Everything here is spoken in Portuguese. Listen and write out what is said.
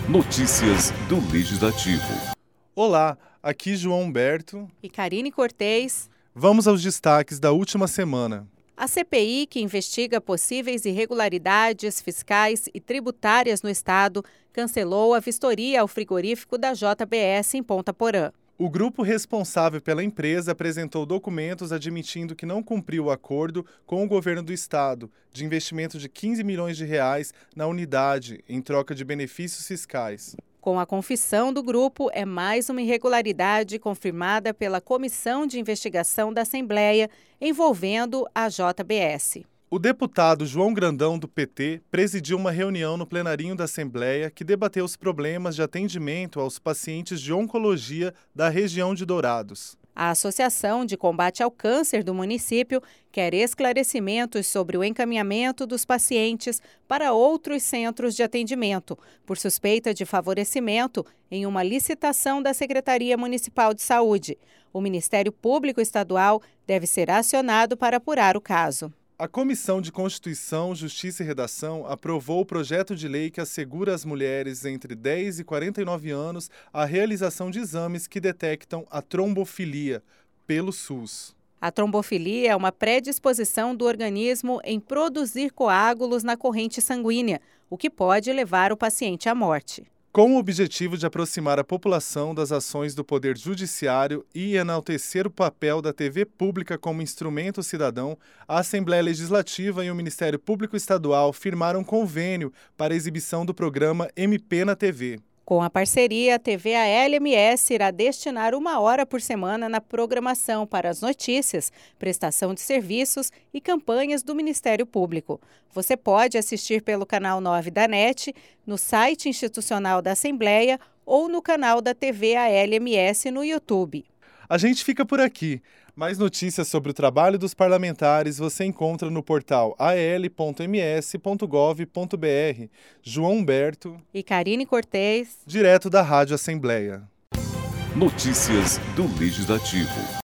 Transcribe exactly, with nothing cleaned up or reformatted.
Notícias do Legislativo. Olá, aqui João Humberto e Karine Cortez. Vamos aos destaques da última semana. A C P I, que investiga possíveis irregularidades fiscais e tributárias no Estado, cancelou a vistoria ao frigorífico da J B S em Ponta Porã. O grupo responsável pela empresa apresentou documentos admitindo que não cumpriu o acordo com o governo do estado de investimento de quinze milhões de reais na unidade em troca de benefícios fiscais. Com a confissão do grupo, é mais uma irregularidade confirmada pela Comissão de Investigação da Assembleia envolvendo a J B S. O deputado João Grandão, do P T, presidiu uma reunião no plenarinho da Assembleia que debateu os problemas de atendimento aos pacientes de oncologia da região de Dourados. A Associação de Combate ao Câncer do município quer esclarecimentos sobre o encaminhamento dos pacientes para outros centros de atendimento, por suspeita de favorecimento em uma licitação da Secretaria Municipal de Saúde. O Ministério Público Estadual deve ser acionado para apurar o caso. A Comissão de Constituição, Justiça e Redação aprovou o projeto de lei que assegura às mulheres entre dez e quarenta e nove anos a realização de exames que detectam a trombofilia pelo SUS. A trombofilia é uma predisposição do organismo em produzir coágulos na corrente sanguínea, o que pode levar o paciente à morte. Com o objetivo de aproximar a população das ações do Poder Judiciário e enaltecer o papel da T V pública como instrumento cidadão, a Assembleia Legislativa e o Ministério Público Estadual firmaram um convênio para a exibição do programa M P na T V. Com a parceria, a T V A L M S irá destinar uma hora por semana na programação para as notícias, prestação de serviços e campanhas do Ministério Público. Você pode assistir pelo canal nove da NET, no site institucional da Assembleia ou no canal da T V A L M S no YouTube. A gente fica por aqui. Mais notícias sobre o trabalho dos parlamentares você encontra no portal a l ponto m s ponto gov ponto b r. João Humberto e Karine Cortez, direto da Rádio Assembleia. Notícias do Legislativo.